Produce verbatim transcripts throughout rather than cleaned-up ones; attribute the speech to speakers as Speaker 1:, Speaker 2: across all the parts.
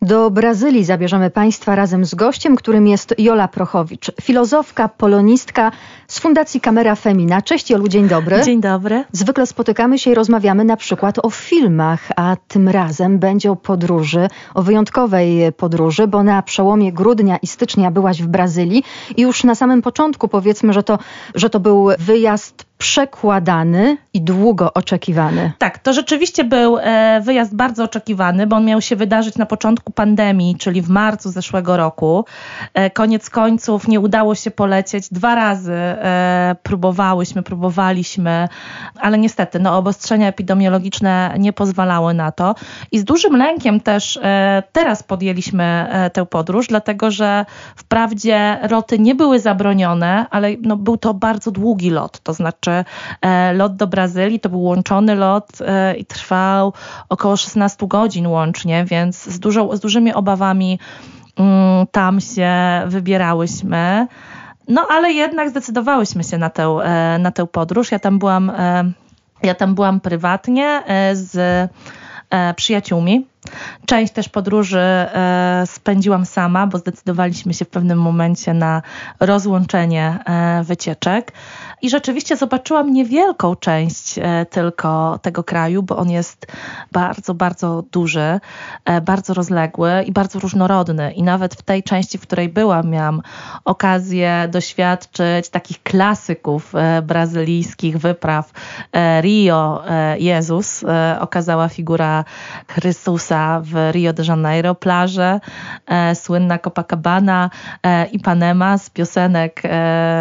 Speaker 1: Do Brazylii zabierzemy Państwa razem z gościem, którym jest Jola Prochowicz, filozofka, polonistka z Fundacji Camera Femina. Cześć Jolu, dzień dobry.
Speaker 2: Dzień dobry.
Speaker 1: Zwykle spotykamy się i rozmawiamy na przykład o filmach, a tym razem będzie o podróży, o wyjątkowej podróży, bo na przełomie grudnia i stycznia byłaś w Brazylii i już na samym początku powiedzmy, że to, że to był wyjazd przekładany i długo oczekiwany.
Speaker 2: Tak, to rzeczywiście był e, wyjazd bardzo oczekiwany, bo on miał się wydarzyć na początku pandemii, czyli w marcu zeszłego roku. E, koniec końców nie udało się polecieć. Dwa razy e, próbowałyśmy, próbowaliśmy, ale niestety no, obostrzenia epidemiologiczne nie pozwalały na to. I z dużym lękiem też e, teraz podjęliśmy e, tę podróż, dlatego że wprawdzie loty nie były zabronione, ale no, był to bardzo długi lot, to znaczy lot do Brazylii to był łączony lot i trwał około szesnaście godzin łącznie, więc z, dużo, z dużymi obawami tam się wybierałyśmy. No ale jednak zdecydowałyśmy się na tę, na tę podróż. Ja tam byłam, ja tam byłam prywatnie z przyjaciółmi. Część też podróży e, spędziłam sama, bo zdecydowaliśmy się w pewnym momencie na rozłączenie e, wycieczek. I rzeczywiście zobaczyłam niewielką część e, tylko tego kraju, bo on jest bardzo, bardzo duży, e, bardzo rozległy i bardzo różnorodny. I nawet w tej części, w której byłam, miałam okazję doświadczyć takich klasyków e, brazylijskich wypraw. E, Rio e, Jezus, e, okazała figura Chrystusa w Rio de Janeiro, plaże, e, słynna Copacabana, e, Ipanema z piosenek e,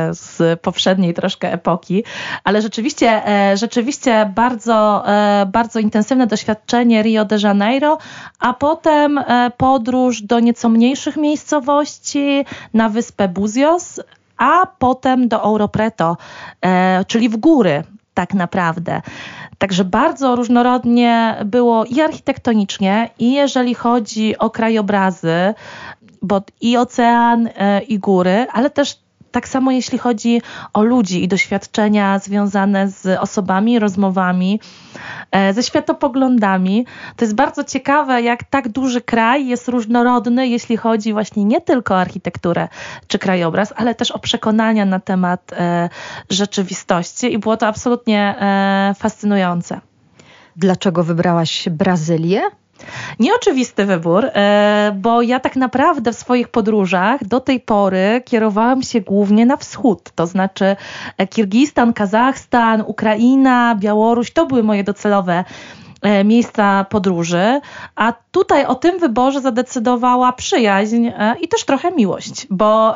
Speaker 2: z poprzedniej troszkę epoki, ale rzeczywiście, e, rzeczywiście bardzo, e, bardzo intensywne doświadczenie Rio de Janeiro, a potem e, podróż do nieco mniejszych miejscowości na wyspę Búzios, a potem do Ouro Preto, e, czyli w góry tak naprawdę. Także bardzo różnorodnie było i architektonicznie, i jeżeli chodzi o krajobrazy, bo i ocean, i góry, ale też tak samo jeśli chodzi o ludzi i doświadczenia związane z osobami, rozmowami, ze światopoglądami. To jest bardzo ciekawe, jak tak duży kraj jest różnorodny, jeśli chodzi właśnie nie tylko o architekturę czy krajobraz, ale też o przekonania na temat e, rzeczywistości i było to absolutnie e, fascynujące.
Speaker 1: Dlaczego wybrałaś Brazylię?
Speaker 2: Nieoczywisty wybór, bo ja tak naprawdę w swoich podróżach do tej pory kierowałam się głównie na wschód, to znaczy Kirgistan, Kazachstan, Ukraina, Białoruś, to były moje docelowe miejsca podróży, a tutaj o tym wyborze zadecydowała przyjaźń i też trochę miłość, bo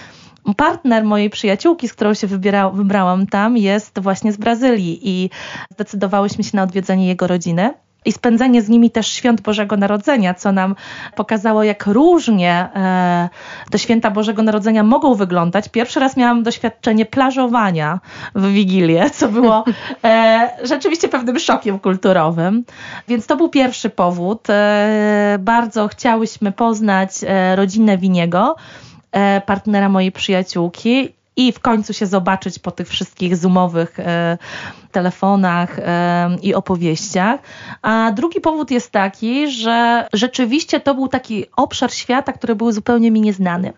Speaker 2: partner mojej przyjaciółki, z którą się wybiera, wybrałam tam, jest właśnie z Brazylii i zdecydowałyśmy się na odwiedzenie jego rodziny. I spędzenie z nimi też świąt Bożego Narodzenia, co nam pokazało, jak różnie e, te święta Bożego Narodzenia mogą wyglądać. Pierwszy raz miałam doświadczenie plażowania w Wigilię, co było e, rzeczywiście pewnym szokiem kulturowym. Więc to był pierwszy powód. E, bardzo chciałyśmy poznać e, rodzinę Winiego, e, partnera mojej przyjaciółki. I w końcu się zobaczyć po tych wszystkich zoomowych e, telefonach e, i opowieściach. A drugi powód jest taki, że rzeczywiście to był taki obszar świata, który był zupełnie mi nieznany.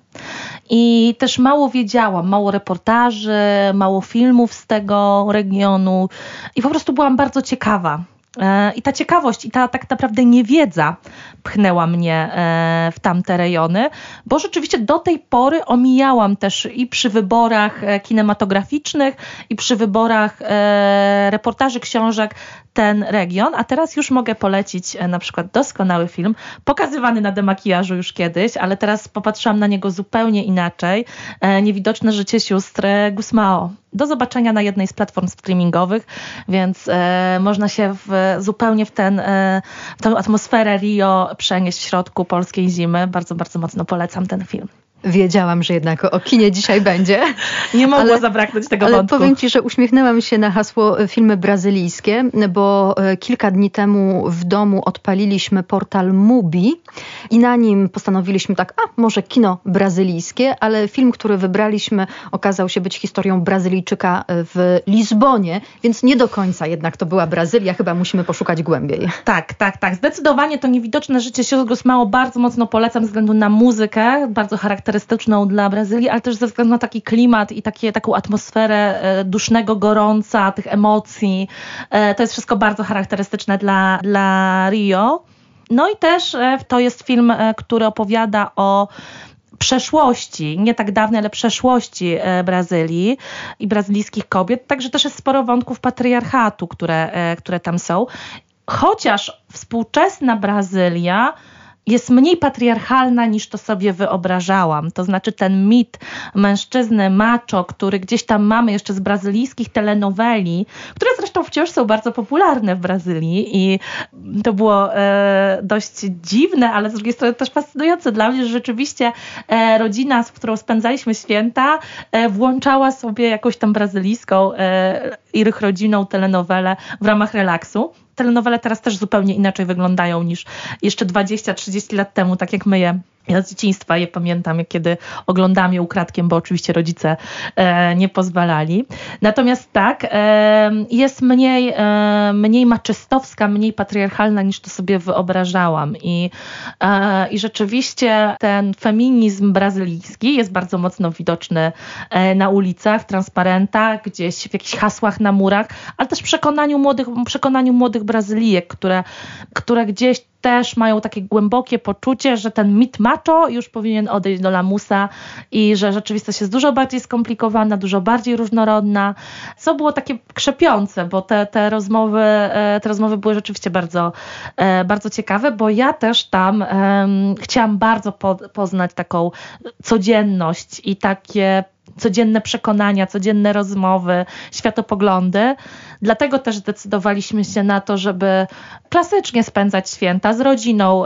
Speaker 2: I też mało wiedziałam, mało reportaży, mało filmów z tego regionu i po prostu byłam bardzo ciekawa. I ta ciekawość i ta tak naprawdę niewiedza pchnęła mnie w tamte rejony, bo rzeczywiście do tej pory omijałam też i przy wyborach kinematograficznych, i przy wyborach reportaży, książek ten region, a teraz już mogę polecić na przykład doskonały film, pokazywany na demakijażu już kiedyś, ale teraz popatrzyłam na niego zupełnie inaczej. Niewidoczne życie sióstr Gusmão. Do zobaczenia na jednej z platform streamingowych, więc e, można się w, zupełnie w, ten, e, w tę atmosferę Rio przenieść w środku polskiej zimy. Bardzo, bardzo mocno polecam ten film.
Speaker 1: Wiedziałam, że jednak o kinie dzisiaj będzie.
Speaker 2: Nie mogło ale, zabraknąć tego
Speaker 1: ale
Speaker 2: wątku.
Speaker 1: Ale powiem Ci, że uśmiechnęłam się na hasło filmy brazylijskie, bo kilka dni temu w domu odpaliliśmy portal Mubi i na nim postanowiliśmy tak, a może kino brazylijskie, ale film, który wybraliśmy, okazał się być historią Brazylijczyka w Lizbonie, więc nie do końca jednak to była Brazylia, chyba musimy poszukać głębiej.
Speaker 2: Tak, tak, tak. Zdecydowanie to Niewidoczne życie sióstr Gusmão bardzo mocno polecam ze względu na muzykę, bardzo charakterystyczną dla Brazylii, ale też ze względu na taki klimat i takie, taką atmosferę dusznego gorąca, tych emocji. To jest wszystko bardzo charakterystyczne dla, dla Rio. No i też to jest film, który opowiada o przeszłości, nie tak dawnej, ale przeszłości Brazylii i brazylijskich kobiet. Także też jest sporo wątków patriarchatu, które, które tam są. Chociaż współczesna Brazylia jest mniej patriarchalna niż to sobie wyobrażałam. To znaczy ten mit mężczyzny macho, który gdzieś tam mamy jeszcze z brazylijskich telenoweli, które zresztą wciąż są bardzo popularne w Brazylii i to było e, dość dziwne, ale z drugiej strony też fascynujące dla mnie, że rzeczywiście e, rodzina, z którą spędzaliśmy święta, e, włączała sobie jakąś tam brazylijską e, ich rodzinną telenowelę w ramach relaksu. Telenowele teraz też zupełnie inaczej wyglądają niż jeszcze dwadzieścia trzydzieści lat temu, tak jak my je, ja z dzieciństwa je pamiętam, kiedy oglądałam je ukradkiem, bo oczywiście rodzice e, nie pozwalali. Natomiast tak, e, jest mniej, e, mniej maczystowska, mniej patriarchalna niż to sobie wyobrażałam. I, e, i rzeczywiście ten feminizm brazylijski jest bardzo mocno widoczny e, na ulicach, w transparentach, gdzieś w jakichś hasłach na murach, ale też w przekonaniu młodych, przekonaniu młodych Brazylijek, które, które gdzieś też mają takie głębokie poczucie, że ten mit macho już powinien odejść do lamusa i że rzeczywistość jest dużo bardziej skomplikowana, dużo bardziej różnorodna, co było takie krzepiące, bo te, te, rozmowy, te rozmowy były rzeczywiście bardzo, bardzo ciekawe, bo ja też tam um, chciałam bardzo po, poznać taką codzienność i takie codzienne przekonania, codzienne rozmowy, światopoglądy. Dlatego też zdecydowaliśmy się na to, żeby klasycznie spędzać święta z rodziną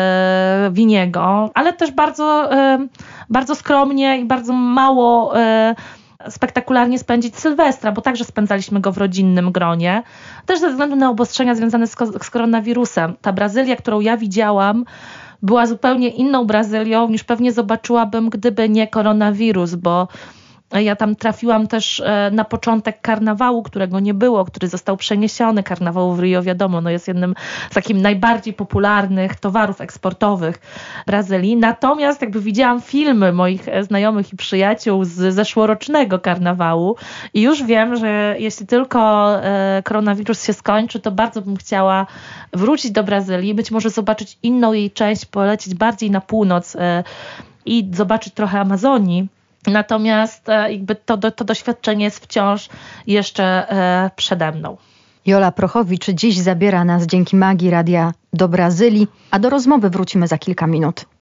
Speaker 2: e, Winiego, ale też bardzo, e, bardzo skromnie i bardzo mało e, spektakularnie spędzić Sylwestra, bo także spędzaliśmy go w rodzinnym gronie. Też ze względu na obostrzenia związane z, z koronawirusem. Ta Brazylia, którą ja widziałam, była zupełnie inną Brazylią niż pewnie zobaczyłabym, gdyby nie koronawirus, bo ja tam trafiłam też na początek karnawału, którego nie było, który został przeniesiony. Karnawał w Rio, wiadomo, no jest jednym z takich najbardziej popularnych towarów eksportowych Brazylii. Natomiast jakby widziałam filmy moich znajomych i przyjaciół z zeszłorocznego karnawału i już wiem, że jeśli tylko koronawirus się skończy, to bardzo bym chciała wrócić do Brazylii, być może zobaczyć inną jej część, polecieć bardziej na północ i zobaczyć trochę Amazonii. Natomiast jakby to, to doświadczenie jest wciąż jeszcze przede mną.
Speaker 1: Jola Prochowicz dziś zabiera nas dzięki magii radia do Brazylii, a do rozmowy wrócimy za kilka minut.